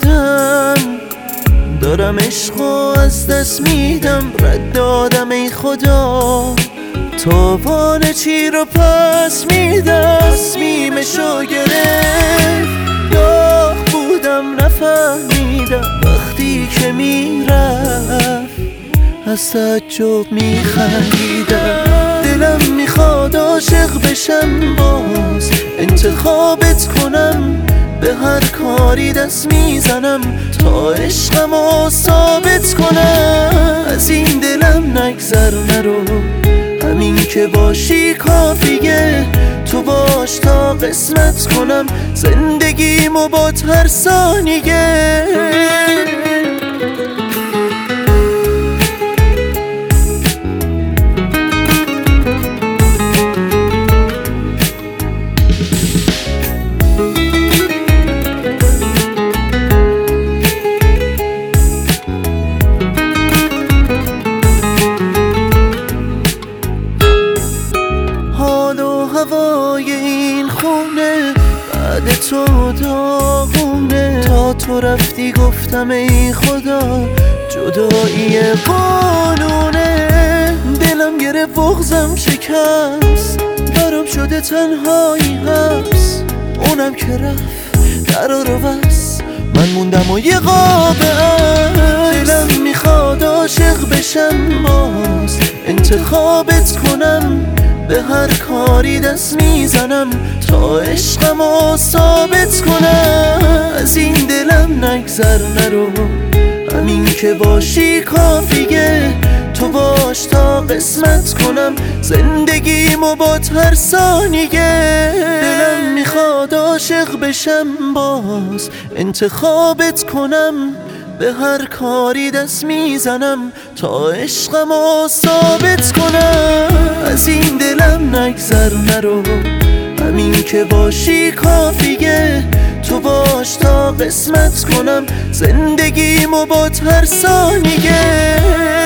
بودم، دارم عشقو از دست میدم، رد دادم ای خدا، تاوان چی رو پس میدم، تصمیمشو گرفت، داغ بودم نفهمیدم، وقتی که میرفت از تعجب میخندیدم. دلم میخواد عاشق بشم باز، انتخابت کنم، به هر کاری دست میزنم تا عشقمو ثابت کنم. از این دلم نگذر نرو، همین که باشی کافیه، تو باش تا قسمت کنم زندگیمو با هر ثانیه. هوای این خونه بعد تو داغونه، تا تو رفتی گفتم ای خدا جدایی قانونه. دلم گرفت بغضم شکست، برام شده تنهایی حبس، اونم که رفت در رو بس، من موندم و یه قاب عکس. دلم میخواد عاشق بشم باز، انتخابت کنم، به هر کاری دست میزنم تا عشقمو ثابت کنم. از این دلم نگذر نرو، همین که باشی کافیه، تو باش تا قسمت کنم زندگیمو با هر ثانیه. دلم میخواد عاشق بشم باز، انتخابت کنم، به هر کاری دست میزنم تا عشقمو ثابت کنم. از این دلم نگذر نرو، همین که باشی کافیه، تو باش تا قسمت کنم زندگیمو با هر ثانیه.